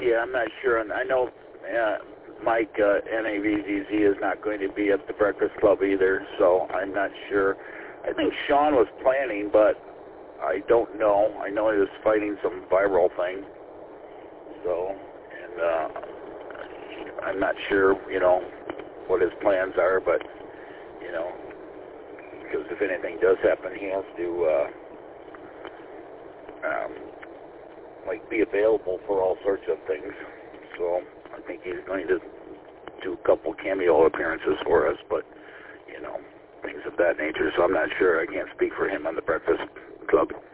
Yeah, I'm not sure. And I know Mike, NAVZZ, is not going to be at the Breakfast Club either, so I'm not sure. I think Sean was planning, but I don't know. I know he was fighting some viral thing. So, and I'm not sure, what his plans are, but, because if anything does happen, he has to, be available for all sorts of things. So I think he's going to do a couple cameo appearances for us, but, things of that nature. So I'm not sure. I can't speak for him on the Breakfast Club.